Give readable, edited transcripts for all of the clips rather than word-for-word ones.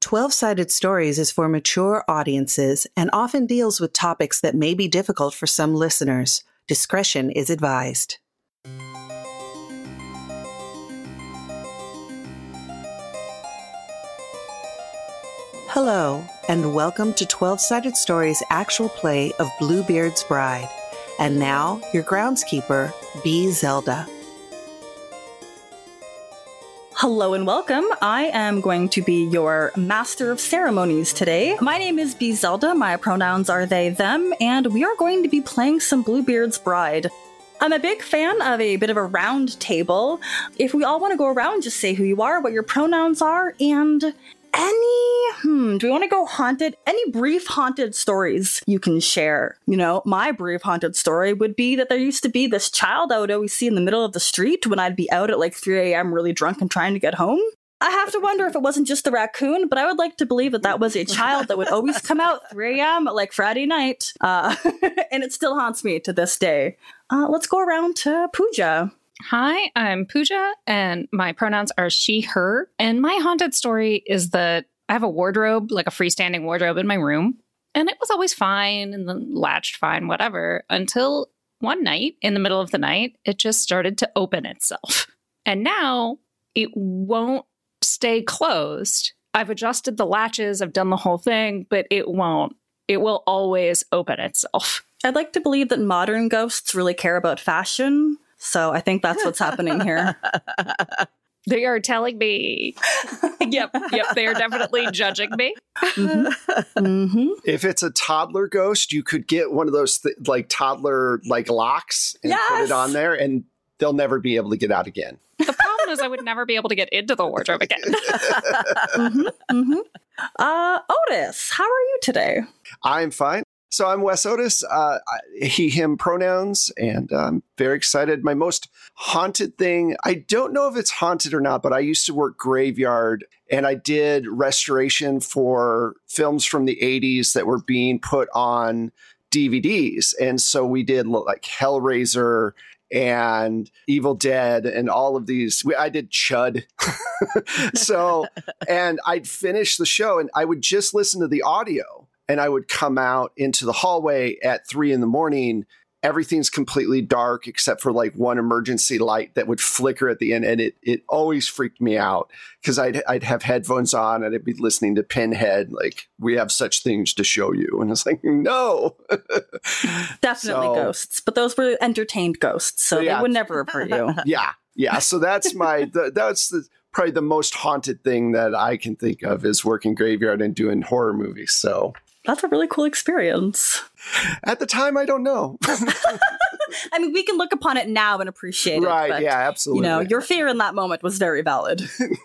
12-Sided Stories is for mature audiences and often deals with topics that may be difficult for some listeners. Discretion is advised. Hello, and welcome to 12-Sided Stories' actual play of Bluebeard's Bride. And now, your groundskeeper, B. Zelda. Hello and welcome. I am going to be your master of ceremonies today. My name is B. Zelda, my pronouns are they, them, and we are going to be playing some Bluebeard's Bride. I'm a big fan of a bit of a round table. If we all want to go around, just say who you are, what your pronouns are, and do we want to go haunted? Any brief haunted stories you can share. You know, my brief haunted story would be that there used to be this child I would always see in the middle of the street when I'd be out at like 3 a.m. really drunk and trying to get home. I have to wonder if it wasn't just the raccoon, but I would like to believe that that was a child that would always come out 3 a.m. at like Friday night. And it still haunts me to this day. Let's go around to Pooja. Hi, I'm Pooja, and my pronouns are she, her. And my haunted story is that I have a wardrobe, like a freestanding wardrobe in my room, and it was always fine and then latched fine, whatever, until one night in the middle of the night, it just started to open itself. And now it won't stay closed. I've adjusted the latches, I've done the whole thing, but it won't. It will always open itself. I'd like to believe that modern ghosts really care about fashion. So I think that's what's happening here. They are telling me. Yep, they are definitely judging me. If it's a toddler ghost, you could get one of those toddler locks and put it on there, and they'll never be able to get out again. The problem is I would never be able to get into the wardrobe again. Otis, how are you today? I'm fine. So I'm Wes Otis, he, him pronouns, and I'm very excited. My most haunted thing, I don't know if it's haunted or not, but I used to work graveyard, and I did restoration for films from the 80s that were being put on DVDs. And so we did like Hellraiser and Evil Dead and all of these. I did Chud. And I'd finish the show, and I would just listen to the audio. And I would come out into the hallway at 3 a.m. Everything's completely dark except for like one emergency light that would flicker at the end. And it always freaked me out because I'd have headphones on and I'd be listening to Pinhead. Like, we have such things to show you. And it's like, no. Definitely ghosts. But those were entertained ghosts. So they would never have hurt you. Yeah. So that's probably the most haunted thing that I can think of is working graveyard and doing horror movies. So that's a really cool experience. At the time, I don't know. I mean, we can look upon it now and appreciate it. Right, but, yeah, absolutely. You know, your fear in that moment was very valid.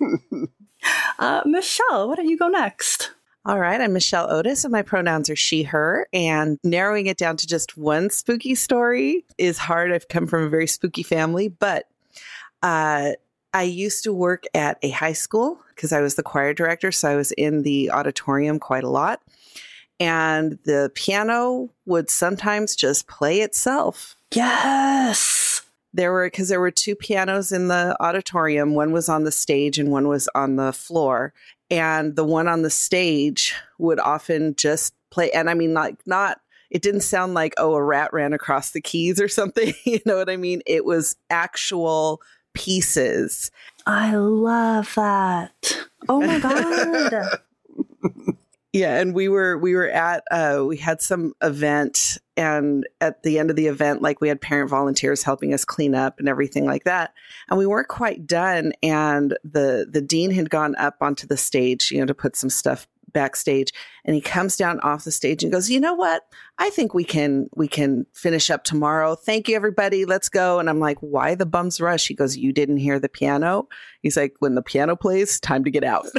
Michelle, why don't you go next? All right, I'm Michelle Otis, and my pronouns are she, her, and narrowing it down to just one spooky story is hard. I've come from a very spooky family, but I used to work at a high school because I was the choir director, so I was in the auditorium quite a lot. And the piano would sometimes just play itself. Yes. There were two pianos in the auditorium. One was on the stage and one was on the floor. And the one on the stage would often just play. And I mean, it didn't sound like, a rat ran across the keys or something. You know what I mean? It was actual pieces. I love that. Oh my God. Yeah, and we were at we had some event, and at the end of the event, like, we had parent volunteers helping us clean up and everything like that. And we weren't quite done, and the dean had gone up onto the stage, to put some stuff backstage, and he comes down off the stage and goes, "You know what? I think we can finish up tomorrow. Thank you, everybody. Let's go." And I'm like, "Why the bum's rush?" He goes, "You didn't hear the piano?" He's like, "When the piano plays, time to get out."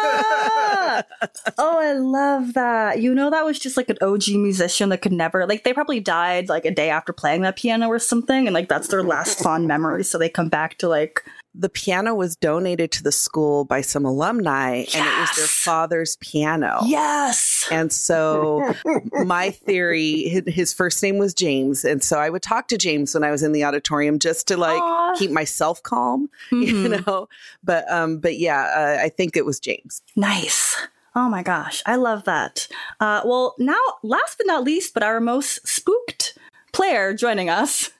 Oh, I love that. That was just like an OG musician that could never, like, they probably died like a day after playing that piano or something, and like that's their last fond memory. So they come back to like the piano was donated to the school by some alumni, and it was their father's piano. Yes. And so my theory, his first name was James. And so I would talk to James when I was in the auditorium just to keep myself calm, But yeah, I think it was James. Nice. Oh my gosh, I love that. Well, now, last but not least, but our most spooked player joining us,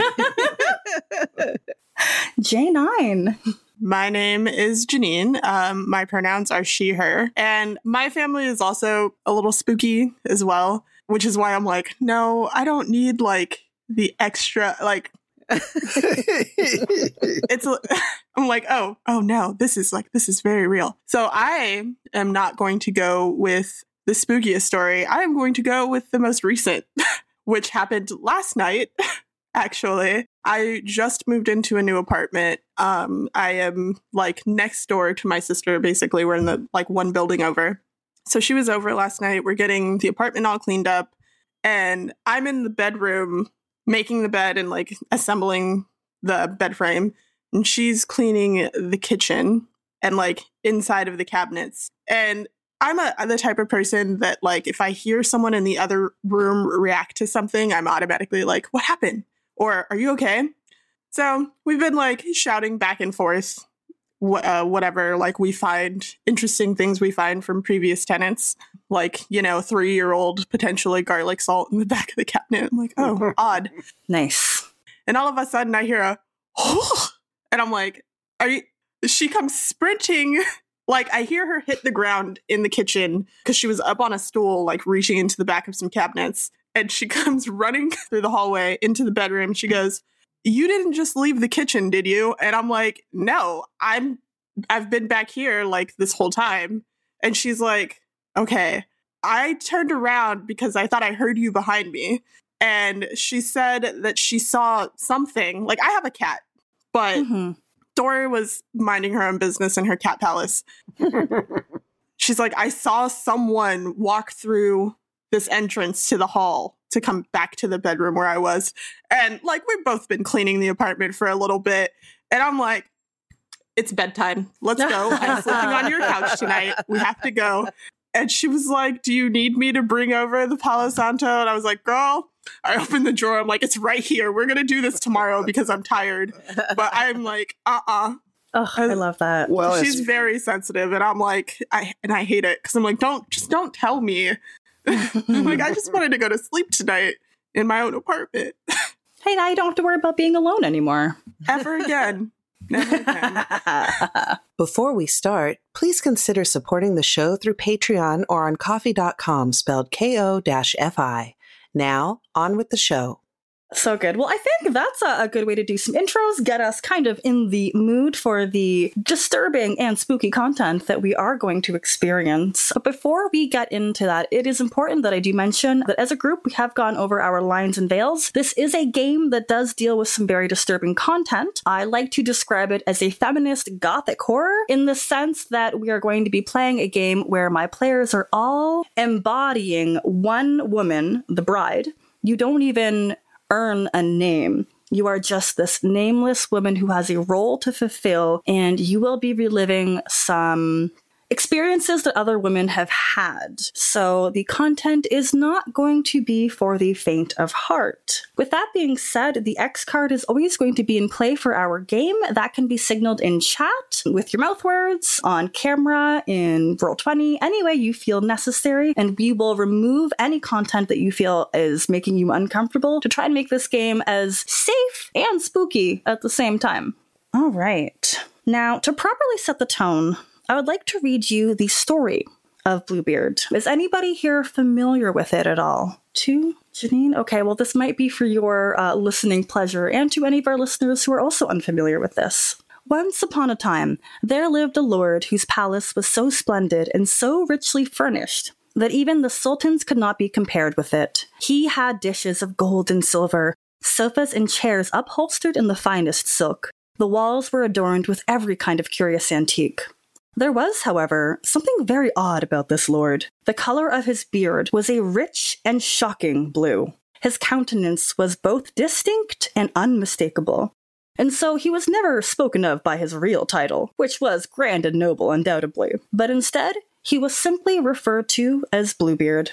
J9. My name is Janine. My pronouns are she, her. And my family is also a little spooky as well, which is why I'm like, no, I don't need like the extra, like, I'm like, oh no, this is very real. So I am not going to go with the spookiest story. I am going to go with the most recent, which happened last night. Actually, I just moved into a new apartment. I am like next door to my sister. Basically, we're in the like one building over. So she was over last night. We're getting the apartment all cleaned up, and I'm in the bedroom making the bed and like assembling the bed frame, and she's cleaning the kitchen and like inside of the cabinets. And I'm the type of person that like if I hear someone in the other room react to something, I'm automatically like, what happened? Or are you okay? So we've been like shouting back and forth, whatever, like we find interesting things we find from previous tenants, like, 3-year-old potentially garlic salt in the back of the cabinet. I'm like, oh, odd. Nice. And all of a sudden I hear a, oh, and I'm like, she comes sprinting. Like I hear her hit the ground in the kitchen because she was up on a stool, like reaching into the back of some cabinets. And she comes running through the hallway into the bedroom. She goes, you didn't just leave the kitchen, did you? And I'm like, no, I've been back here like this whole time. And she's like, okay. I turned around because I thought I heard you behind me. And she said that she saw something. Like I have a cat, but Dory was minding her own business in her cat palace. She's like, I saw someone walk through this entrance to the hall to come back to the bedroom where I was. And like, we've both been cleaning the apartment for a little bit. And I'm like, it's bedtime. Let's go. I'm sleeping on your couch tonight. We have to go. And she was like, do you need me to bring over the Palo Santo? And I was like, girl, I opened the drawer. I'm like, it's right here. We're going to do this tomorrow because I'm tired. But I'm like, Oh, I love that. Well, she's very sensitive. And I'm like, I hate it. Cause I'm like, don't tell me. I'm like, I just wanted to go to sleep tonight in my own apartment. Hey, now you don't have to worry about being alone anymore. Ever again. Never again. Before we start, please consider supporting the show through Patreon or on Ko-fi.com, spelled Ko-fi. Now, on with the show. So good. Well, I think that's a good way to do some intros, get us kind of in the mood for the disturbing and spooky content that we are going to experience. But before we get into that, it is important that I do mention that as a group, we have gone over our lines and veils. This is a game that does deal with some very disturbing content. I like to describe it as a feminist gothic horror in the sense that we are going to be playing a game where my players are all embodying one woman, the bride. You don't even earn a name. You are just this nameless woman who has a role to fulfill, and you will be reliving some experiences that other women have had. So the content is not going to be for the faint of heart. With that being said, the X card is always going to be in play for our game. That can be signaled in chat, with your mouth words, on camera, in Roll20, any way you feel necessary, and we will remove any content that you feel is making you uncomfortable to try and make this game as safe and spooky at the same time. All right. Now, to properly set the tone, I would like to read you the story of Bluebeard. Is anybody here familiar with it at all? To Janine? Okay, well, this might be for your listening pleasure, and to any of our listeners who are also unfamiliar with this. Once upon a time, there lived a lord whose palace was so splendid and so richly furnished that even the sultans could not be compared with it. He had dishes of gold and silver, sofas and chairs upholstered in the finest silk. The walls were adorned with every kind of curious antique. There was, however, something very odd about this lord. The color of his beard was a rich and shocking blue. His countenance was both distinct and unmistakable, and so he was never spoken of by his real title, which was grand and noble, undoubtedly. But instead, he was simply referred to as Bluebeard.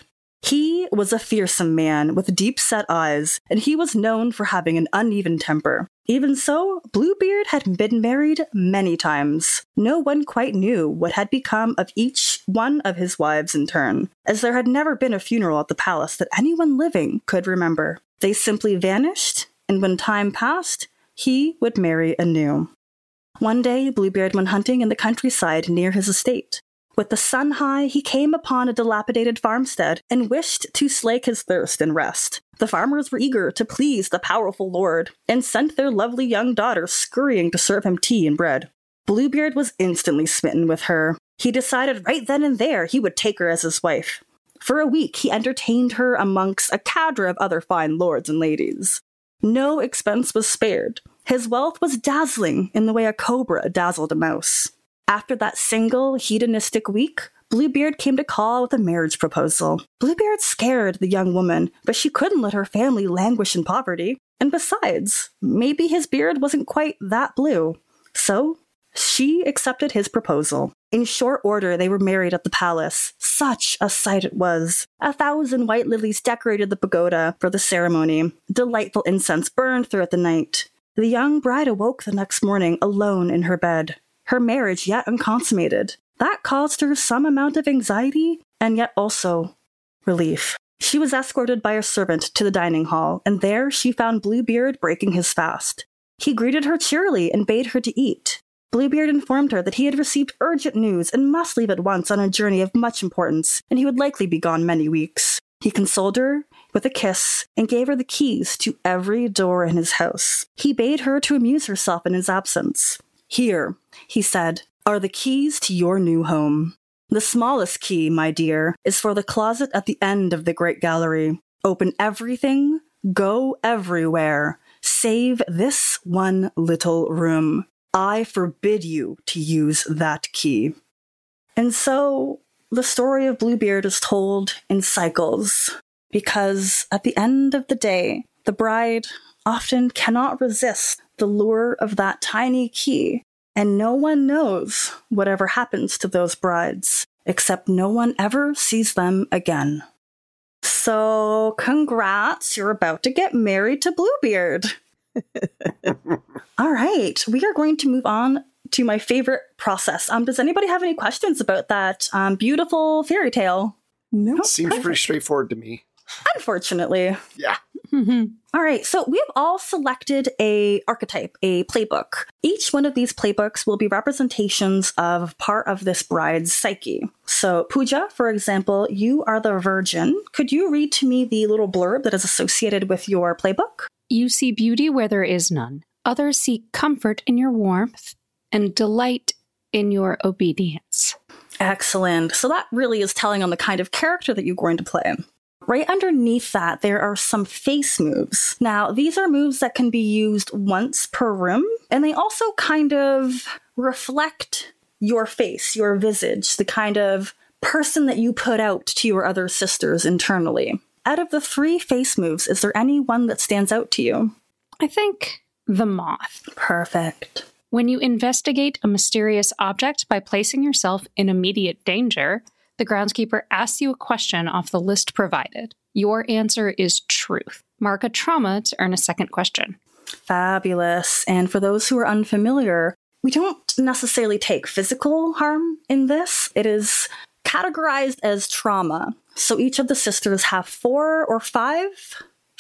He was a fearsome man with deep-set eyes, and he was known for having an uneven temper. Even so, Bluebeard had been married many times. No one quite knew what had become of each one of his wives in turn, as there had never been a funeral at the palace that anyone living could remember. They simply vanished, and when time passed, he would marry anew. One day, Bluebeard went hunting in the countryside near his estate. With the sun high, he came upon a dilapidated farmstead and wished to slake his thirst and rest. The farmers were eager to please the powerful lord and sent their lovely young daughter scurrying to serve him tea and bread. Bluebeard was instantly smitten with her. He decided right then and there he would take her as his wife. For a week, he entertained her amongst a cadre of other fine lords and ladies. No expense was spared. His wealth was dazzling in the way a cobra dazzled a mouse. After that single, hedonistic week, Bluebeard came to call with a marriage proposal. Bluebeard scared the young woman, but she couldn't let her family languish in poverty. And besides, maybe his beard wasn't quite that blue. So, she accepted his proposal. In short order, they were married at the palace. Such a sight it was. 1,000 white lilies decorated the pagoda for the ceremony. Delightful incense burned throughout the night. The young bride awoke the next morning alone in her bed. Her marriage yet unconsummated. That caused her some amount of anxiety and yet also relief. She was escorted by a servant to the dining hall, and there she found Bluebeard breaking his fast. He greeted her cheerily and bade her to eat. Bluebeard informed her that he had received urgent news and must leave at once on a journey of much importance, and he would likely be gone many weeks. He consoled her with a kiss and gave her the keys to every door in his house. He bade her to amuse herself in his absence. "Here," he said, "are the keys to your new home. The smallest key, my dear, is for the closet at the end of the great gallery. Open everything, go everywhere, save this one little room. I forbid you to use that key." And so the story of Bluebeard is told in cycles, because at the end of the day, the bride often cannot resist the lure of that tiny key, and no one knows whatever happens to those brides, except no one ever sees them again. So, congrats, you're about to get married to Bluebeard. All right, we are going to move on to my favorite process. Does anybody have any questions about that beautiful fairy tale? No. Seems pretty straightforward to me. Unfortunately. Yeah. All right, so we've all selected a archetype, a playbook. Each one of these playbooks will be representations of part of this bride's psyche. So, Pooja, for example, you are the virgin. Could you read to me the little blurb that is associated with your playbook? You see beauty where there is none. Others seek comfort in your warmth and delight in your obedience. Excellent. So that really is telling on the kind of character that you're going to play. Right underneath that, there are some face moves. Now, these are moves that can be used once per room, and they also kind of reflect your face, your visage, the kind of person that you put out to your other sisters internally. Out of the 3 face moves, is there any one that stands out to you? I think the moth. Perfect. When you investigate a mysterious object by placing yourself in immediate danger, the groundskeeper asks you a question off the list provided. Your answer is truth. Mark a trauma to earn a second question. Fabulous. And for those who are unfamiliar, we don't necessarily take physical harm in this. It is categorized as trauma. So each of the sisters have 4 or 5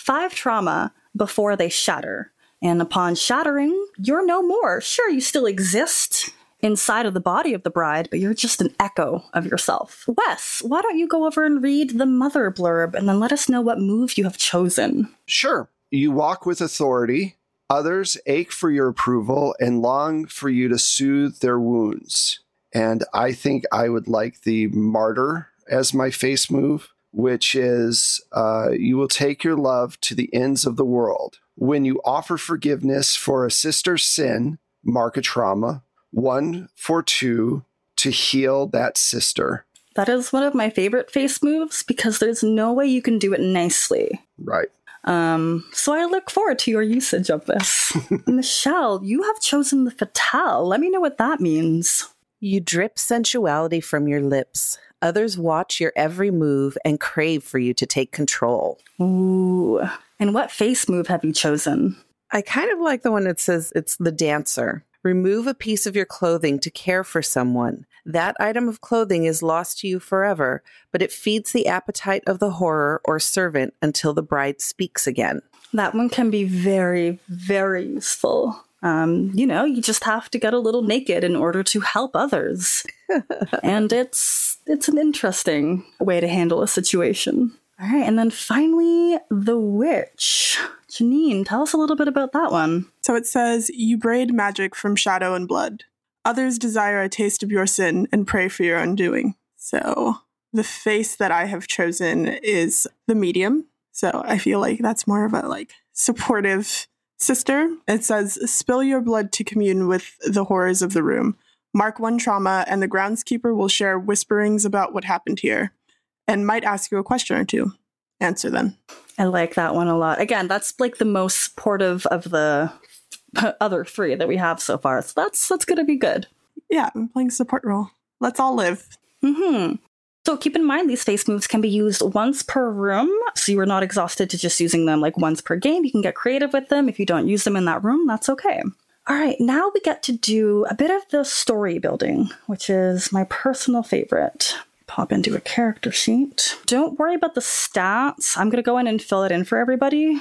trauma before they shatter. And upon shattering, you're no more. Sure, you still exist inside of the body of the bride, but you're just an echo of yourself. Wes, why don't you go over and read the mother blurb and then let us know what move you have chosen? Sure. You walk with authority. Others ache for your approval and long for you to soothe their wounds. And I think I would like the martyr as my face move, which is you will take your love to the ends of the world. When you offer forgiveness for a sister's sin, mark a trauma. 1 for 2 to heal that sister. That is one of my favorite face moves because there's no way you can do it nicely. Right. So I look forward to your usage of this. Michelle, you have chosen the fatale. Let me know what that means. You drip sensuality from your lips. Others watch your every move and crave for you to take control. Ooh. And what face move have you chosen? I kind of like the one that says it's the dancer. Remove a piece of your clothing to care for someone. That item of clothing is lost to you forever, but it feeds the appetite of the horror or servant until the bride speaks again. That one can be very, very useful. You just have to get a little naked in order to help others. And it's an interesting way to handle a situation. All right, and then finally, the witch. Janine, tell us a little bit about that one. So it says, you braid magic from shadow and blood. Others desire a taste of your sin and pray for your undoing. So the face that I have chosen is the medium. So I feel like that's more of a supportive sister. It says, spill your blood to commune with the horrors of the room. Mark one trauma and the groundskeeper will share whisperings about what happened here and might ask you a question or two. Answer them. I like that one a lot. Again, that's the most supportive of the other three that we have so far. So that's going to be good. Yeah, I'm playing support role. Let's all live. Mm-hmm. So keep in mind, these face moves can be used once per room, so you are not exhausted to just using them once per game. You can get creative with them. If you don't use them in that room, that's okay. All right, now we get to do a bit of the story building, which is my personal favorite. Pop into a character sheet. Don't worry about the stats. I'm going to go in and fill it in for everybody.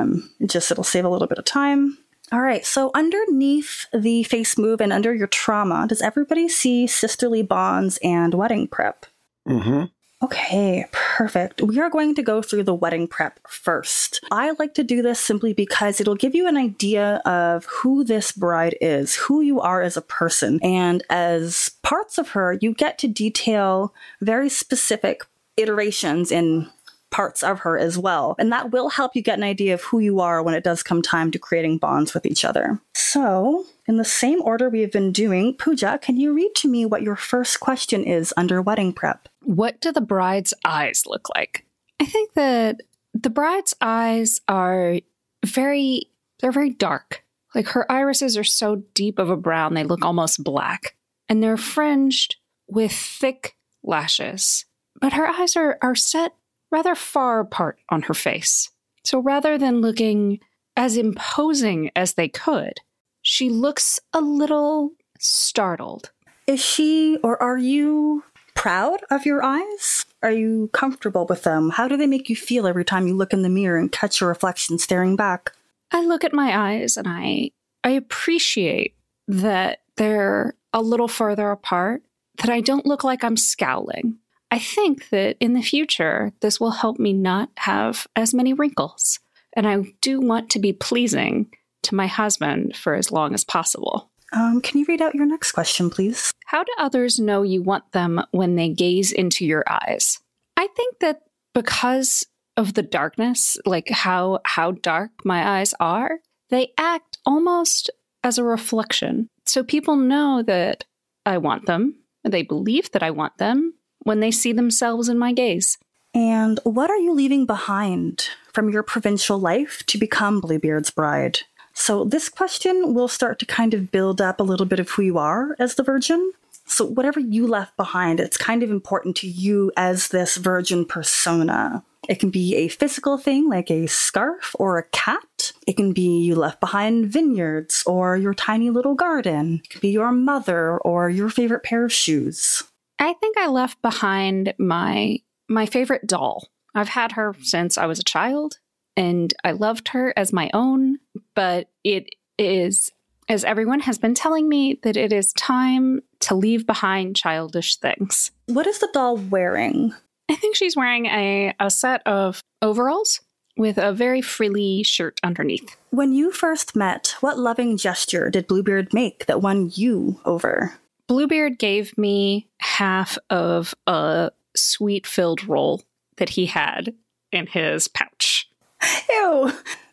It'll save a little bit of time. All right, so underneath the face move and under your trauma, does everybody see sisterly bonds and wedding prep? Mm-hmm. Okay, perfect. We are going to go through the wedding prep first. I like to do this simply because it'll give you an idea of who this bride is, who you are as a person. And as parts of her, you get to detail very specific iterations in parts of her as well. And that will help you get an idea of who you are when it does come time to creating bonds with each other. So, in the same order we have been doing, Pooja, can you read to me what your first question is under wedding prep? What do the bride's eyes look like? I think that the bride's eyes are very dark. Her irises are so deep of a brown, they look almost black. And they're fringed with thick lashes. But her eyes are set rather far apart on her face. So rather than looking as imposing as they could, she looks a little startled. Is she, or are you proud of your eyes? Are you comfortable with them? How do they make you feel every time you look in the mirror and catch your reflection staring back? I look at my eyes and I appreciate that they're a little further apart, that I don't look like I'm scowling. I think that in the future, this will help me not have as many wrinkles. And I do want to be pleasing to my husband for as long as possible. Can you read out your next question, please? How do others know you want them when they gaze into your eyes? I think that because of the darkness, how dark my eyes are, they act almost as a reflection. So people know that I want them, they believe that I want them when they see themselves in my gaze. And what are you leaving behind from your provincial life to become Bluebeard's bride? So this question will start to kind of build up a little bit of who you are as the virgin. So whatever you left behind, it's kind of important to you as this virgin persona. It can be a physical thing like a scarf or a cat. It can be you left behind vineyards or your tiny little garden. It could be your mother or your favorite pair of shoes. I think I left behind my favorite doll. I've had her since I was a child, and I loved her as my own, but it is, as everyone has been telling me, that it is time to leave behind childish things. What is the doll wearing? I think she's wearing a set of overalls with a very frilly shirt underneath. When you first met, what loving gesture did Bluebeard make that won you over? Bluebeard gave me half of a sweet-filled roll that he had in his pouch. Ew!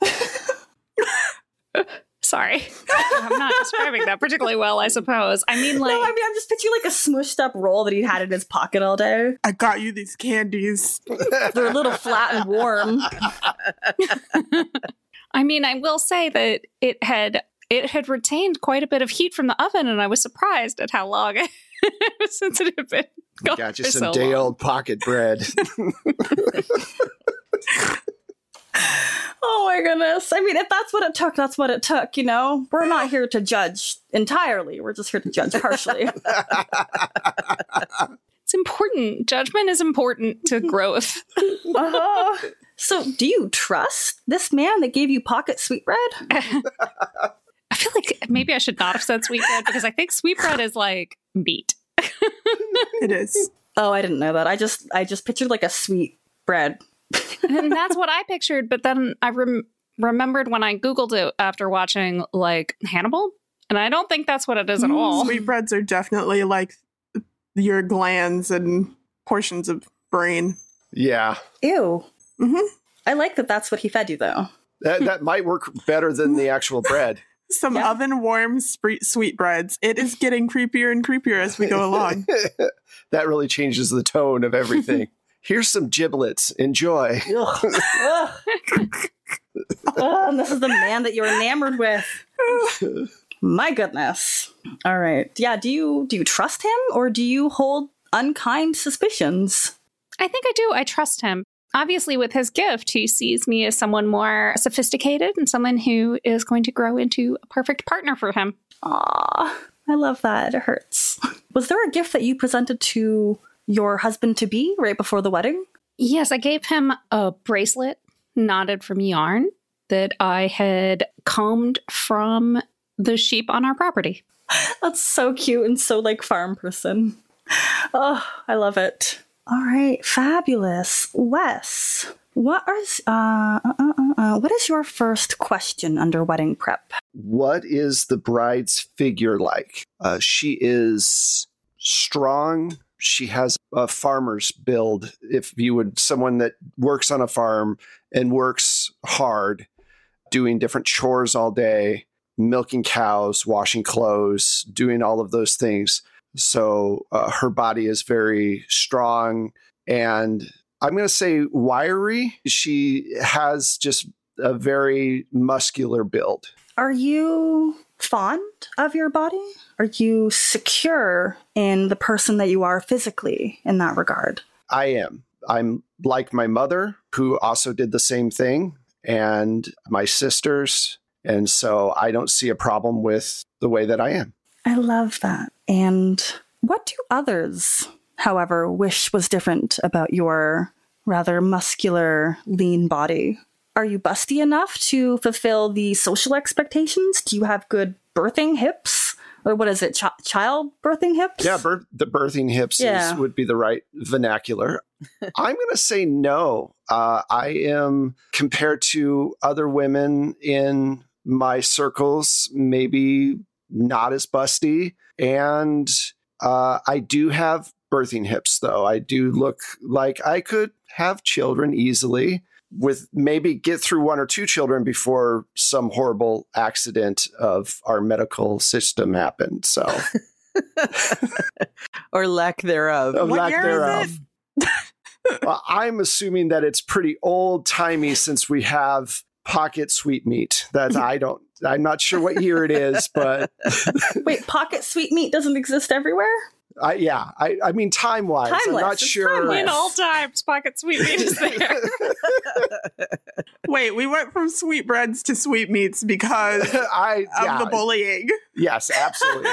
Sorry. I'm not describing that particularly well, I suppose. I mean, I'm just picturing a smushed up roll that he'd had in his pocket all day. I got you these candies. They're a little flat and warm. I mean, I will say that it had retained quite a bit of heat from the oven, and I was surprised at how long since it had been Got you some day old pocket bread. Oh my goodness. I mean, if that's what it took, that's what it took, you know? We're not here to judge entirely. We're just here to judge partially. It's important. Judgment is important to growth. So, do you trust this man that gave you pocket sweetbread? I feel like maybe I should not have said sweetbread because I think sweetbread is like meat. It is. Oh, I didn't know that. I just pictured like a sweet bread. And that's what I pictured. But then I remembered when I Googled it after watching like Hannibal. And I don't think that's what it is at all. Sweetbreads are definitely like your glands and portions of brain. Yeah. Ew. Mm-hmm. I like that that's what he fed you, though. That might work better than the actual bread. Some oven warm sweetbreads. It is getting creepier and creepier as we go along. That really changes the tone of everything. Here's some giblets. Enjoy. And this is the man that you're enamored with. My goodness. All right. Yeah. Do you trust him or do you hold unkind suspicions? I think I do. I trust him. Obviously, with his gift, he sees me as someone more sophisticated and someone who is going to grow into a perfect partner for him. Aw, I love that. It hurts. Was there a gift that you presented to your husband-to-be right before the wedding? Yes, I gave him a bracelet knotted from yarn that I had combed from the sheep on our property. That's so cute and so like farm person. Oh, I love it. All right, fabulous. Wes, what is your first question under wedding prep? What is the bride's figure like? She is strong. She has a farmer's build. If you would, someone that works on a farm and works hard, doing different chores all day, milking cows, washing clothes, doing all of those things. So her body is very strong and I'm going to say wiry. She has just a very muscular build. Are you fond of your body? Are you secure in the person that you are physically in that regard? I am. I'm like my mother, who also did the same thing, and my sisters. And so I don't see a problem with the way that I am. I love that. And what do others, however, wish was different about your rather muscular, lean body? Are you busty enough to fulfill the social expectations? Do you have good birthing hips? Or what is it, child birthing hips? Yeah, the birthing hips would be the right vernacular. I'm going to say no. I am, compared to other women in my circles, maybe not as busty. And I do have birthing hips, though. I do look like I could have children easily, with maybe get through one or two children before some horrible accident of our medical system happened. So, or lack thereof. What year is it? Well, I'm assuming that it's pretty old timey since we have pocket sweetmeat. I'm not sure what year it is, but wait, pocket sweetmeat doesn't exist everywhere? I mean, time-wise, I'm not sure. In all times, pocket sweetmeat is there. Wait, we went from sweetbreads to sweetmeats because of the bullying. Yes, absolutely.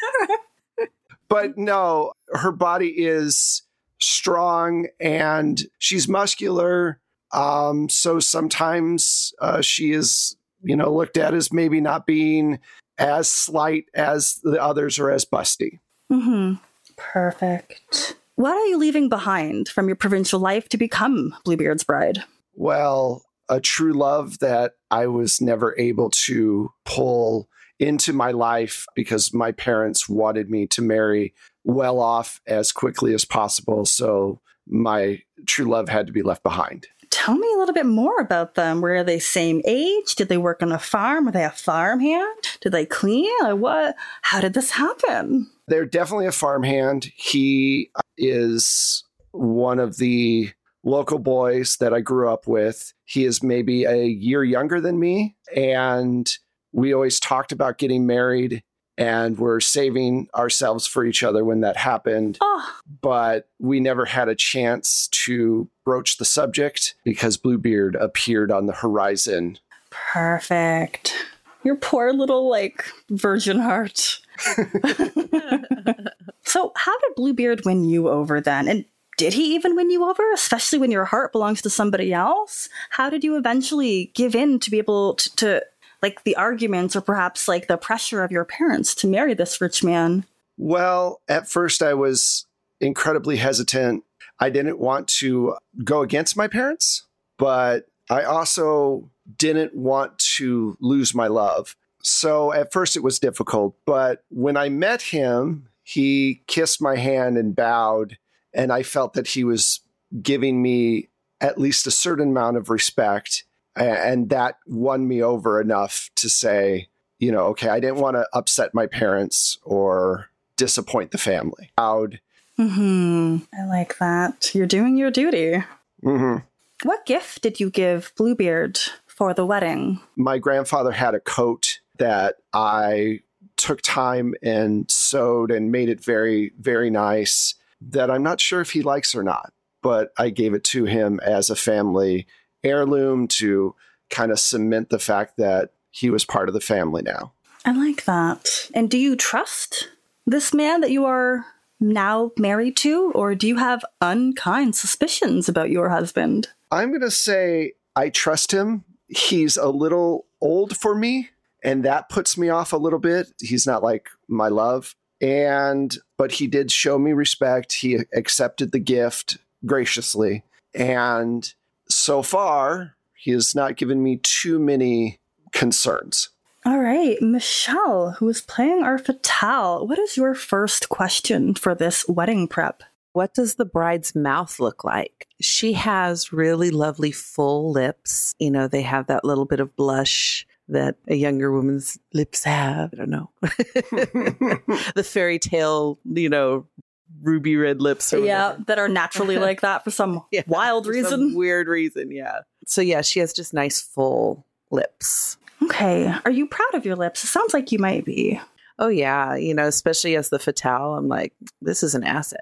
But no, her body is strong and she's muscular. So sometimes she is, looked at as maybe not being as slight as the others or as busty. Mm-hmm. Perfect. What are you leaving behind from your provincial life to become Bluebeard's bride? Well, a true love that I was never able to pull into my life because my parents wanted me to marry well off as quickly as possible. So my true love had to be left behind. Tell me a little bit more about them. Were they same age? Did they work on a farm? Were they a farmhand? Did they clean? What? How did this happen? They're definitely a farmhand. He is one of the local boys that I grew up with. He is maybe a year younger than me. And we always talked about getting married. and we're saving ourselves for each other when that happened. Oh, But we never had a chance to broach the subject because Bluebeard appeared on the horizon. perfect. Your poor little, virgin heart. So how did Bluebeard win you over then? And did he even win you over, especially when your heart belongs to somebody else? How did you eventually give in to be able to the arguments or perhaps the pressure of your parents to marry this rich man? Well, at first I was incredibly hesitant. I didn't want to go against my parents, but I also didn't want to lose my love. So at first it was difficult, but when I met him, he kissed my hand and bowed, and I felt that he was giving me at least a certain amount of respect, and that won me over enough to say, okay, I didn't want to upset my parents or disappoint the family. Bowed. I like that. You're doing your duty. Mm-hmm. What gift did you give Bluebeard for the wedding? My grandfather had a coat that I took time and sewed and made it very, very nice that I'm not sure if he likes or not, but I gave it to him as a family heirloom to kind of cement the fact that he was part of the family now. I like that. And do you trust this man that you are now married to, or do you have unkind suspicions about your husband? I'm going to say I trust him. He's a little old for me, and that puts me off a little bit. He's not like my love. But he did show me respect. He accepted the gift graciously. And so far, he has not given me too many concerns. All right, Michelle, who is playing our Fatale, what is your first question for this wedding prep? What does the bride's mouth look like? She has really lovely full lips. They have that little bit of blush that a younger woman's lips have. I don't know. The fairy tale, ruby red lips. Or whatever. That are naturally like that for some wild reason. Some weird reason, yeah. So she has just nice full lips. Okay. Are you proud of your lips? It sounds like you might be. Oh, yeah. Especially as the Fatale, I'm like, this is an asset.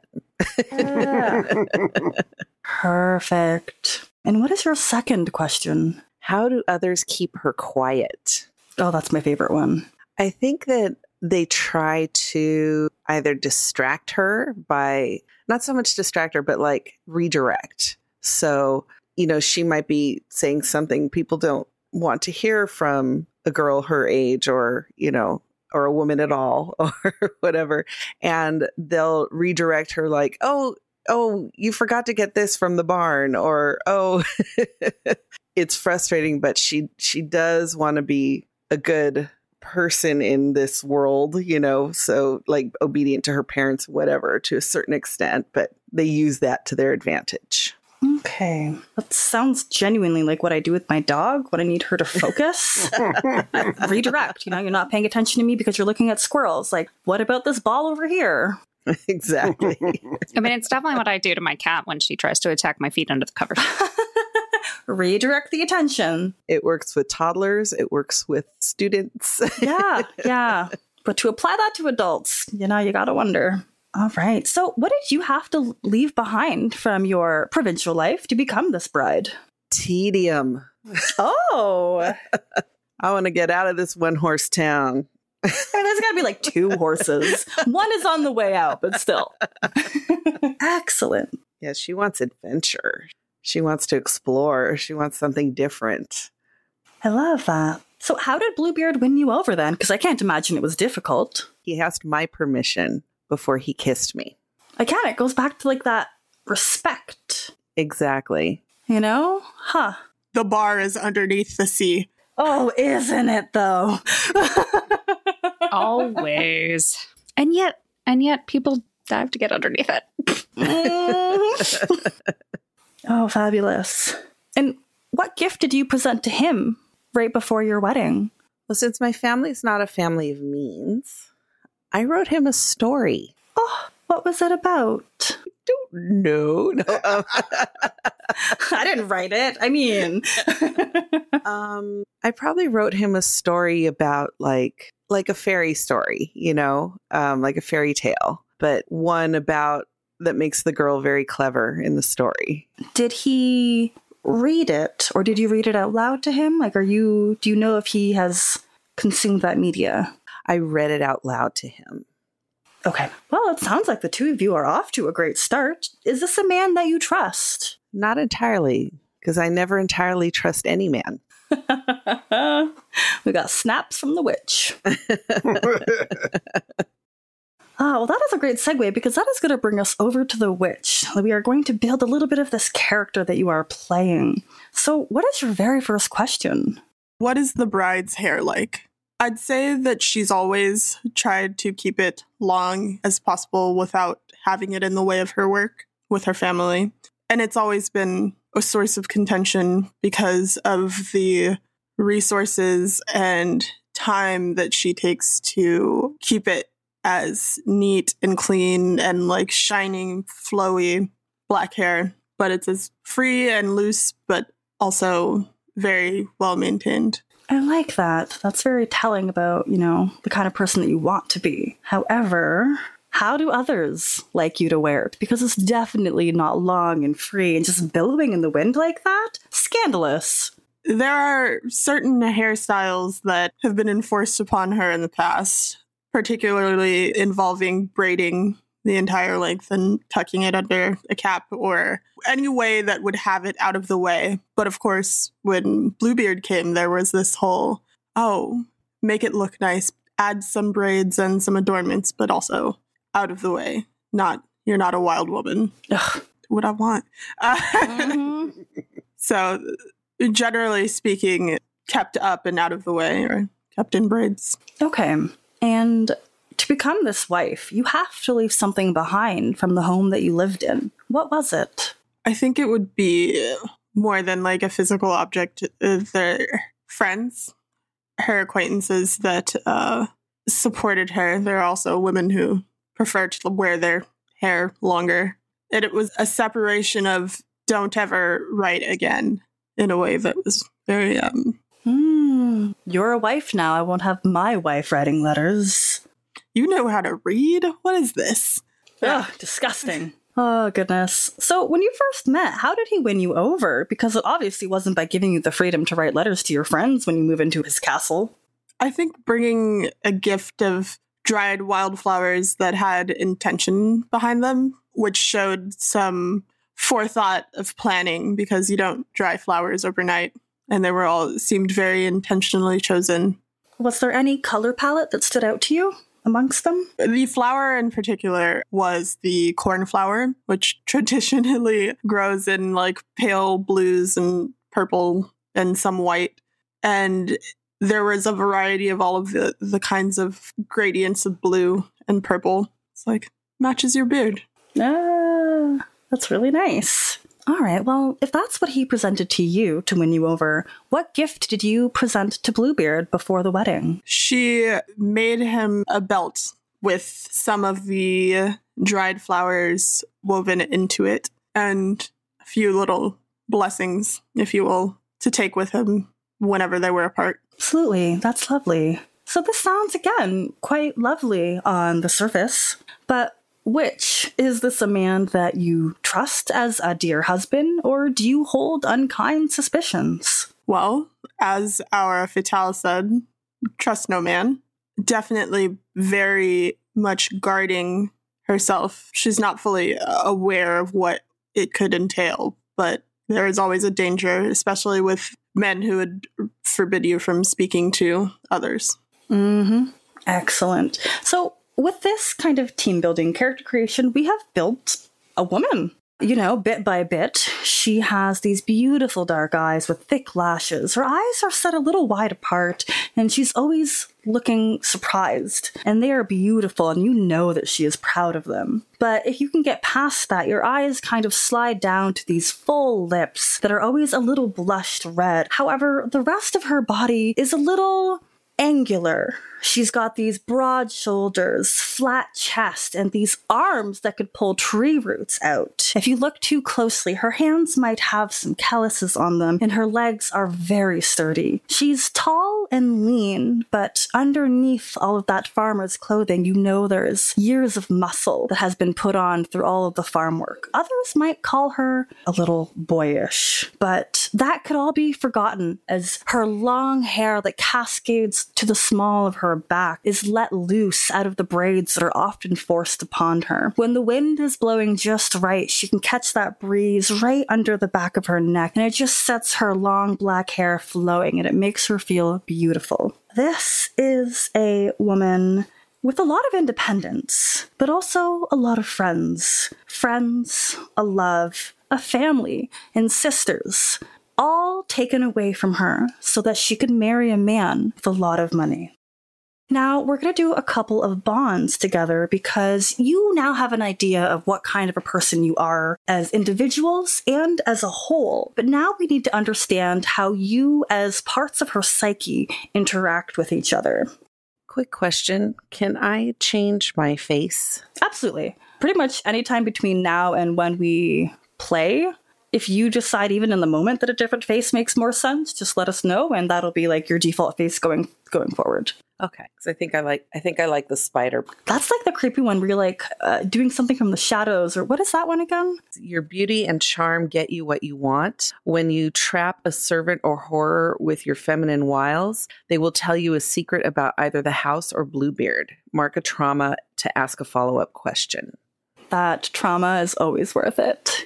Perfect. And what is your second question? How do others keep her quiet? Oh, that's my favorite one. I think that they try to either distract her by, not so much distract her, but redirect. So, she might be saying something people don't want to hear from a girl her age or a woman at all or whatever. And they'll redirect her oh, you forgot to get this from the barn, or, oh, it's frustrating, but she does want to be a good person in this world, so obedient to her parents, whatever, to a certain extent, but they use that to their advantage. Okay. That sounds genuinely like what I do with my dog when I need her to focus. I redirect. You're not paying attention to me because you're looking at squirrels. What about this ball over here? Exactly. I mean, it's definitely what I do to my cat when she tries to attack my feet under the covers. Redirect the attention. It works with toddlers. It works with students. Yeah. But to apply that to adults, you gotta wonder. All right. So what did you have to leave behind from your provincial life to become this bride? Tedium. Oh. I want to get out of this one-horse town. There's got to be 2 horses. One is on the way out, but still. Excellent. Yeah, she wants adventure. She wants to explore. She wants something different. I love that. So how did Bluebeard win you over then? Because I can't imagine it was difficult. He asked my permission before he kissed me. Again, it goes back to that respect. Exactly. Huh. The bar is underneath the sea. Oh, isn't it though? Always. And yet people dive to get underneath it. Oh, fabulous. And what gift did you present to him right before your wedding? Well, since my family's not a family of means, I wrote him a story. Oh, what was it about? No. I didn't write it. I mean, I probably wrote him a story about like a fairy story, like a fairy tale, but one about that makes the girl very clever in the story. Did he read it, or did you read it out loud to him? Like, do you know if he has consumed that media? I read it out loud to him. Okay. Well, it sounds like the two of you are off to a great start. Is this a man that you trust? Not entirely, because I never entirely trust any man. We got snaps from the witch. Well, that is a great segue, because that is going to bring us over to the witch. We are going to build a little bit of this character that you are playing. So what is your very first question? What is the bride's hair like? I'd say that she's always tried to keep it long as possible without having it in the way of her work with her family. And it's always been a source of contention because of the resources and time that she takes to keep it as neat and clean and like shining, flowy black hair. But it's as free and loose, but also very well maintained. I like that. That's very telling about, the kind of person that you want to be. However, how do others like you to wear it? Because it's definitely not long and free and just billowing in the wind like that. Scandalous. There are certain hairstyles that have been enforced upon her in the past, particularly involving braiding the entire length and tucking it under a cap or any way that would have it out of the way. But of course, when Bluebeard came, there was this whole, make it look nice, add some braids and some adornments, but also out of the way. You're not a wild woman. Ugh. What I want. Mm-hmm. So generally speaking, kept up and out of the way, or kept in braids. Okay. And to become this wife, you have to leave something behind from the home that you lived in. What was it? I think it would be more than like a physical object. Their friends, her acquaintances that supported her. There are also women who prefer to wear their hair longer. And it was a separation of don't ever write again in a way that was very... You're a wife now. I won't have my wife writing letters. You know how to read? What is this? Ugh, disgusting. Oh, goodness. So when you first met, how did he win you over? Because it obviously wasn't by giving you the freedom to write letters to your friends when you move into his castle. I think bringing a gift of dried wildflowers that had intention behind them, which showed some forethought of planning, because you don't dry flowers overnight. And they seemed very intentionally chosen. Was there any color palette that stood out to you amongst them? The flower in particular was the cornflower, which traditionally grows in like pale blues and purple and some white. And there was a variety of all of the kinds of gradients of blue and purple. It's like, matches your beard. Ah, that's really nice. All right, well, if that's what he presented to you to win you over, what gift did you present to Bluebeard before the wedding? She made him a belt with some of the dried flowers woven into it and a few little blessings, if you will, to take with him whenever they were apart. Absolutely, that's lovely. So this sounds, again, quite lovely on the surface, but which, is this a man that you trust as a dear husband, or do you hold unkind suspicions? Well, as our Fatale said, trust no man. Definitely very much guarding herself. She's not fully aware of what it could entail, but there is always a danger, especially with men who would forbid you from speaking to others. Mm-hmm. Excellent. So, with this kind of team building character creation, we have built a woman. Bit by bit, she has these beautiful dark eyes with thick lashes. Her eyes are set a little wide apart, and she's always looking surprised. And they are beautiful, and you know that she is proud of them. But if you can get past that, your eyes kind of slide down to these full lips that are always a little blushed red. However, the rest of her body is a little angular. She's got these broad shoulders, flat chest, and these arms that could pull tree roots out. If you look too closely, her hands might have some calluses on them, and her legs are very sturdy. She's tall and lean, but underneath all of that farmer's clothing, you know there's years of muscle that has been put on through all of the farm work. Others might call her a little boyish, but that could all be forgotten as her long hair that cascades to the small of her back is let loose out of the braids that are often forced upon her. When the wind is blowing just right, she can catch that breeze right under the back of her neck, and it just sets her long black hair flowing, and it makes her feel beautiful. This is a woman with a lot of independence, but also a lot of friends. Friends, a love, a family, and sisters, all taken away from her so that she could marry a man with a lot of money. Now, we're going to do a couple of bonds together because you now have an idea of what kind of a person you are as individuals and as a whole. But now we need to understand how you, as parts of her psyche, interact with each other. Quick question. Can I change my face? Absolutely. Pretty much any time between now and when we play, if you decide even in the moment that a different face makes more sense, just let us know, and that'll be like your default face going forward. Okay, because I think I like the spider. That's like the creepy one where you're like doing something from the shadows, or what is that one again? Your beauty and charm get you what you want. When you trap a servant or whore with your feminine wiles, they will tell you a secret about either the house or Bluebeard. Mark a trauma to ask a follow-up question. That trauma is always worth it.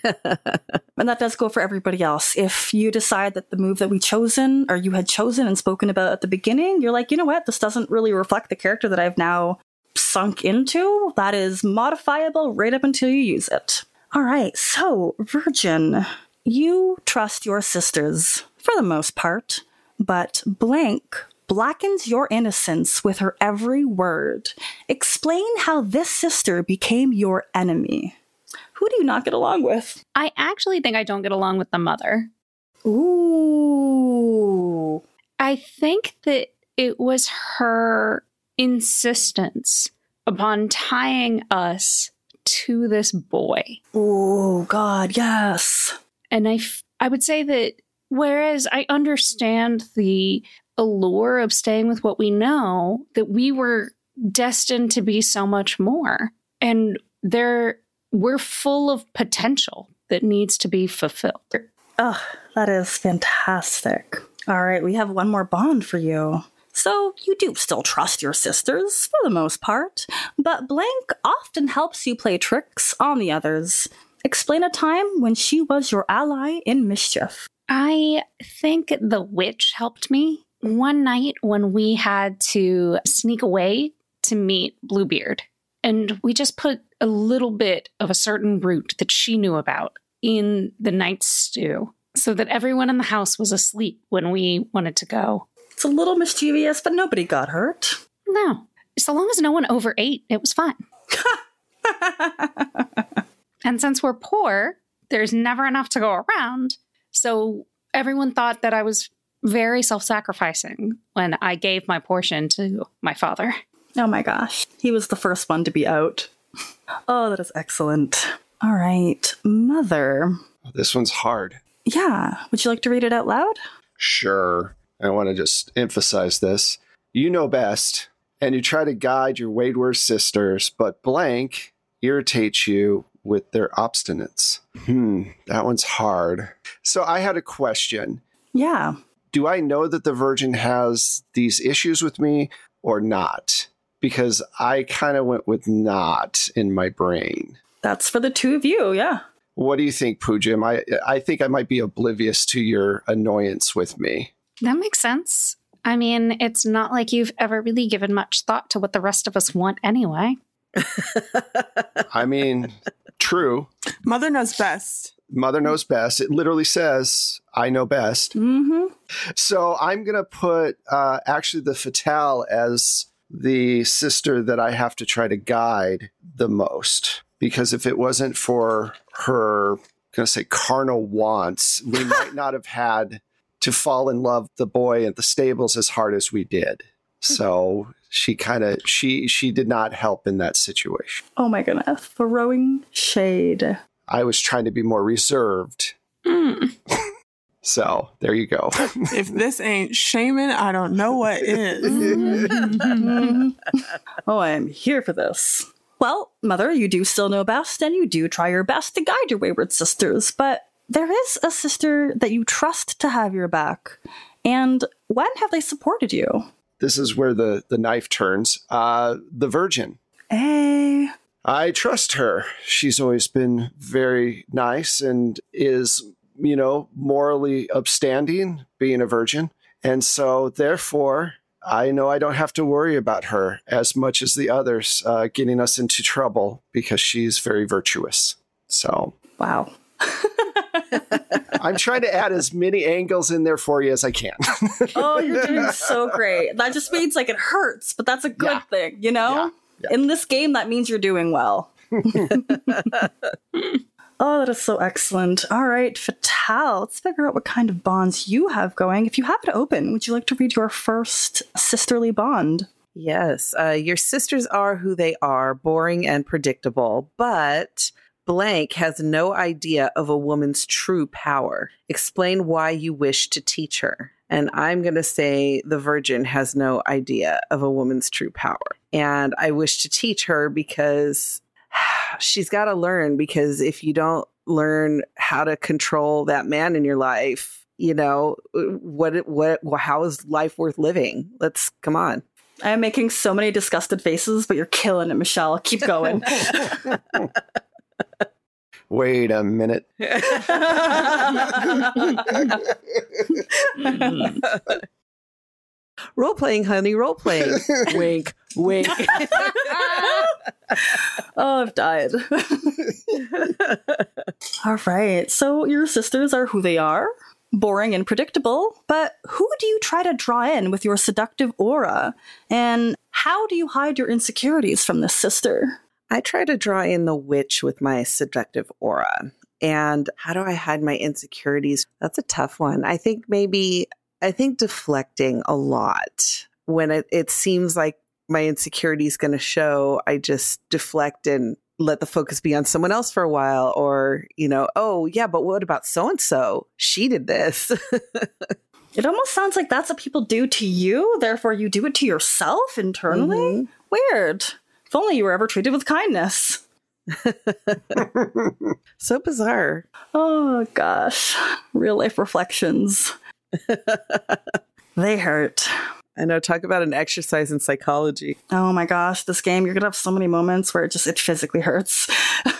And that does go for everybody else. If you decide that the move that you had chosen and spoken about at the beginning, you're like, you know what, this doesn't really reflect the character that I've now sunk into, that is modifiable right up until you use it. All right, so Virgin, you trust your sisters for the most part, but Blank blackens your innocence with her every word. Explain how this sister became your enemy. Who do you not get along with? I actually think I don't get along with the mother. Ooh. I think that it was her insistence upon tying us to this boy. Oh, God, yes. And I would say that whereas I understand the allure of staying with what we know, that we were destined to be so much more. And we're full of potential that needs to be fulfilled. Oh, that is fantastic. All right, we have one more bond for you. So you do still trust your sisters, for the most part, but Blank often helps you play tricks on the others. Explain a time when she was your ally in mischief. I think the witch helped me. One night when we had to sneak away to meet Bluebeard, and we just put a little bit of a certain root that she knew about in the night's stew so that everyone in the house was asleep when we wanted to go. It's a little mischievous, but nobody got hurt. No. So long as no one overate, it was fine. And since we're poor, there's never enough to go around. So everyone thought that I was very self-sacrificing when I gave my portion to my father. Oh my gosh. He was the first one to be out. Oh, that is excellent. All right. Mother. This one's hard. Yeah. Would you like to read it out loud? Sure. I want to just emphasize this. You know best, and you try to guide your wayward sisters, but Blank irritates you with their obstinance. That one's hard. So I had a question. Yeah. Do I know that the Virgin has these issues with me or not? Because I kind of went with not in my brain. That's for the two of you, yeah. What do you think, Pooja? I think I might be oblivious to your annoyance with me. That makes sense. I mean, it's not like you've ever really given much thought to what the rest of us want anyway. I mean, true. Mother knows best. Mother knows best. It literally says, I know best. Mm-hmm. So I'm going to put actually the Fatale as the sister that I have to try to guide the most. Because if it wasn't for her, I'm going to say carnal wants, we might not have had to fall in love with the boy at the stables as hard as we did. So she did not help in that situation. Oh my goodness. Throwing shade. I was trying to be more reserved. So there you go. If this ain't shaming, I don't know what is. Oh, I am here for this. Well, Mother, you do still know best, and you do try your best to guide your wayward sisters, but there is a sister that you trust to have your back. And when have they supported you? This is where the knife turns. The Virgin. Hey. I trust her. She's always been very nice and is, morally upstanding, being a virgin. And so, therefore, I know I don't have to worry about her as much as the others getting us into trouble because she's very virtuous. So. Wow. I'm trying to add as many angles in there for you as I can. Oh, you're doing so great. That just means it hurts, but that's a good thing, Yeah. In this game, that means you're doing well. Oh, that is so excellent. All right, Fatal, let's figure out what kind of bonds you have going. If you have it open, would you like to read your first sisterly bond? Yes. Your sisters are who they are, boring and predictable, but blank has no idea of a woman's true power. Explain why you wish to teach her. And I'm going to say the Virgin has no idea of a woman's true power. And I wish to teach her because she's got to learn, because if you don't learn how to control that man in your life, how is life worth living? Come on. I'm making so many disgusted faces, but you're killing it, Michelle. Keep going. Wait a minute. Role playing, honey, role playing. Wink, wink. Oh, I've died. All right. So your sisters are who they are, boring and predictable, but who do you try to draw in with your seductive aura? And how do you hide your insecurities from this sister? I try to draw in the witch with my seductive aura. And how do I hide my insecurities? That's a tough one. I think deflecting a lot. When it seems like my insecurity is going to show, I just deflect and let the focus be on someone else for a while. Or, oh, yeah, but what about so-and-so? She did this. It almost sounds like that's what people do to you. Therefore, you do it to yourself internally. Mm-hmm. Weird. If only you were ever treated with kindness. So bizarre. Oh, gosh. Real life reflections. They hurt. I know. Talk about an exercise in psychology. Oh, my gosh. This game, you're going to have so many moments where it physically hurts.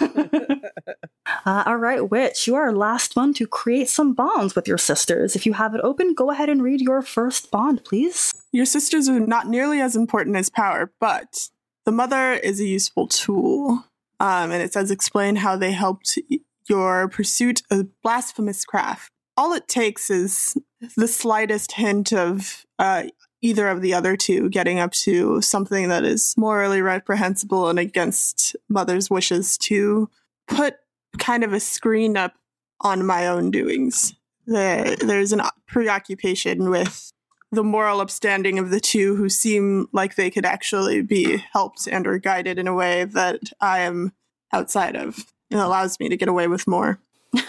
All right, Witch, you are last one to create some bonds with your sisters. If you have it open, go ahead and read your first bond, please. Your sisters are not nearly as important as power, but the mother is a useful tool. And it says, explain how they helped your pursuit of blasphemous craft. All it takes is the slightest hint of either of the other two getting up to something that is morally reprehensible and against mother's wishes to put kind of a screen up on my own doings. There's an preoccupation with the moral upstanding of the two who seem like they could actually be helped and or guided in a way that I am outside of. It allows me to get away with more.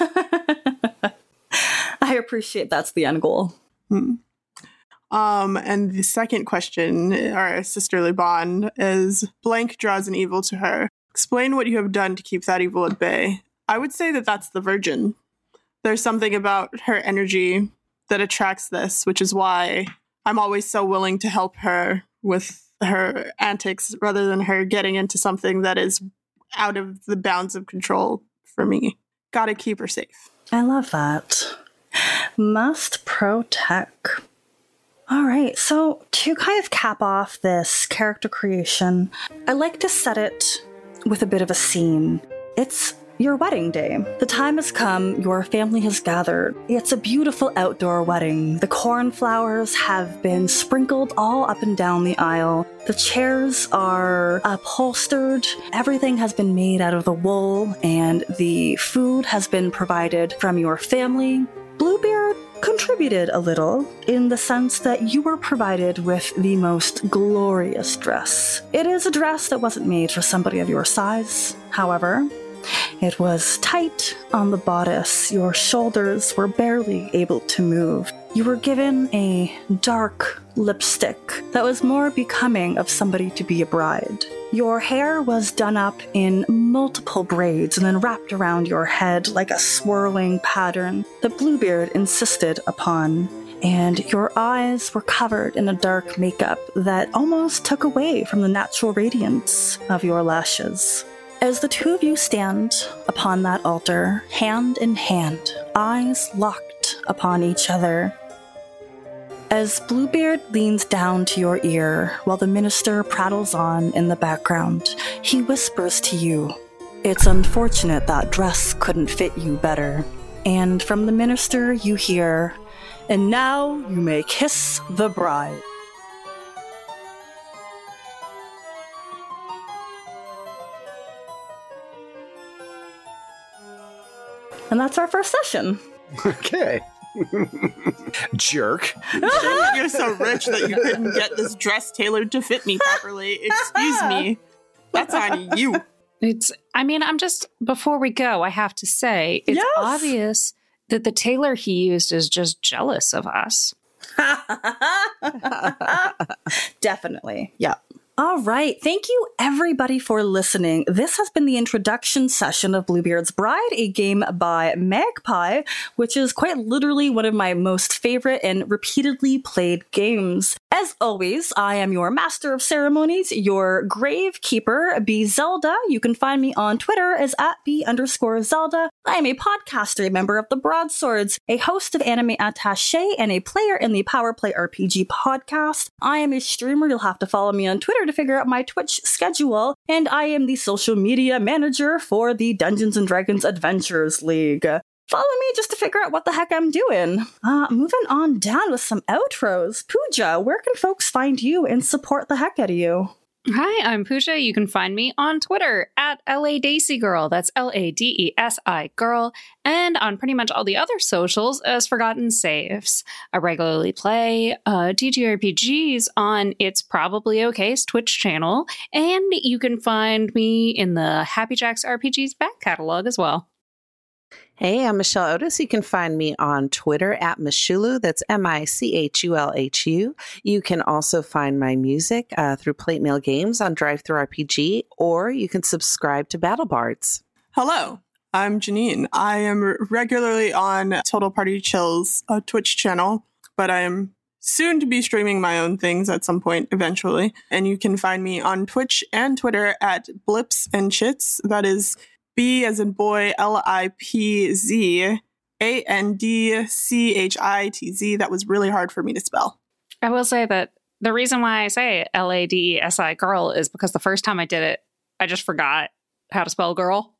I appreciate that's the end goal. And the second question, our sisterly bond, is blank draws an evil to her. Explain what you have done to keep that evil at bay. I would say that that's the Virgin. There's something about her energy that attracts this, which is why I'm always so willing to help her with her antics rather than her getting into something that is out of the bounds of control for me. Gotta keep her safe. I love that. Must protect. All right, so to kind of cap off this character creation, I like to set it with a bit of a scene. It's your wedding day. The time has come, your family has gathered. It's a beautiful outdoor wedding. The cornflowers have been sprinkled all up and down the aisle. The chairs are upholstered. Everything has been made out of the wool, and the food has been provided from your family. Bluebeard, contributed a little in the sense that you were provided with the most glorious dress. It is a dress that wasn't made for somebody of your size. However, it was tight on the bodice. Your shoulders were barely able to move. You were given a dark lipstick that was more becoming of somebody to be a bride. Your hair was done up in multiple braids and then wrapped around your head like a swirling pattern that Bluebeard insisted upon. And your eyes were covered in a dark makeup that almost took away from the natural radiance of your lashes. As the two of you stand upon that altar, hand in hand, eyes locked upon each other, as Bluebeard leans down to your ear while the minister prattles on in the background, he whispers to you, "It's unfortunate that dress couldn't fit you better." And from the minister you hear, "And now you may kiss the bride." And that's our first session. Okay. Jerk. You're so rich that you couldn't get this dress tailored to fit me properly. Excuse me. That's on you. Before we go, I have to say, it's obvious that the tailor he used is just jealous of us. Definitely. Yeah. All right. Thank you, everybody, for listening. This has been the introduction session of Bluebeard's Bride, a game by Magpie, which is quite literally one of my most favorite and repeatedly played games. As always, I am your master of ceremonies, your gravekeeper, B Zelda. You can find me on Twitter as @B_Zelda. I am a podcaster, a member of the Broadswords, a host of Anime Attaché, and a player in the Power Play RPG podcast. I am a streamer. You'll have to follow me on Twitter to figure out my Twitch schedule. And I am the social media manager for the Dungeons & Dragons Adventures League. Follow me just to figure out what the heck I'm doing. Moving on down with some outros. Pooja, where can folks find you and support the heck out of you? Hi, I'm Pooja. You can find me on Twitter at LADaisy That's LADESI Girl. And on pretty much all the other socials as Forgotten Saves. I regularly play TTRPGs on It's Probably Okay's Twitch channel. And you can find me in the Happy Jacks RPGs back catalog as well. Hey, I'm Michelle Otis. You can find me on Twitter at Michulu. That's MICHULHU. You can also find my music through Plate Mail Games on DriveThruRPG, or you can subscribe to Battle Bards. Hello, I'm Janine. I am regularly on Total Party Chill's Twitch channel, but I am soon to be streaming my own things at some point eventually. And you can find me on Twitch and Twitter at Blips and Chits. That is B as in boy, LIPZ, ANDCHITZ. That was really hard for me to spell. I will say that the reason why I say LADESI Girl is because the first time I did it, I just forgot how to spell girl.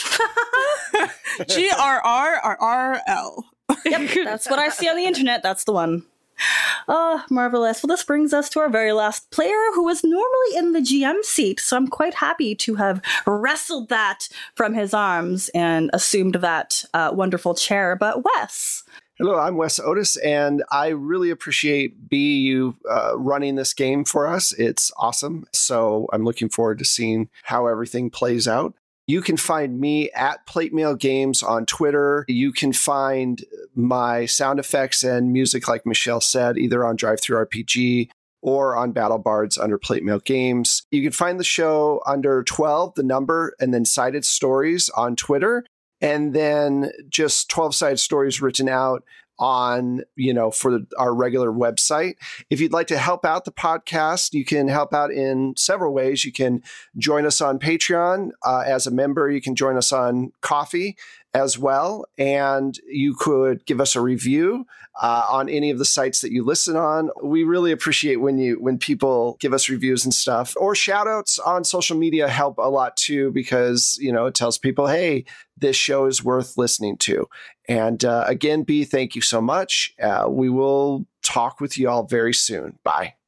GRRRRL. Yep, that's what I see on the internet. That's the one. Marvelous. Well, this brings us to our very last player, who is normally in the GM seat, so I'm quite happy to have wrestled that from his arms and assumed that wonderful chair. But Wes. Hello, I'm Wes Otis, and I really appreciate you running this game for us. It's awesome, so I'm looking forward to seeing how everything plays out. You can find me at Plate Mail Games on Twitter. You can find my sound effects and music, like Michelle said, either on DriveThruRPG or on Battle Bards under Plate Mail Games. You can find the show under 12, the number, and then Sided Stories on Twitter. And then just 12 Sided Stories written out on, for our regular website. If you'd like to help out the podcast, you can help out in several ways. You can join us on Patreon as a member. You can join us on Ko-fi as well. And you could give us a review on any of the sites that you listen on. We really appreciate when people give us reviews and stuff, or shout outs on social media help a lot too, because, it tells people, hey, this show is worth listening to. And again, B, thank you so much. We will talk with you all very soon. Bye.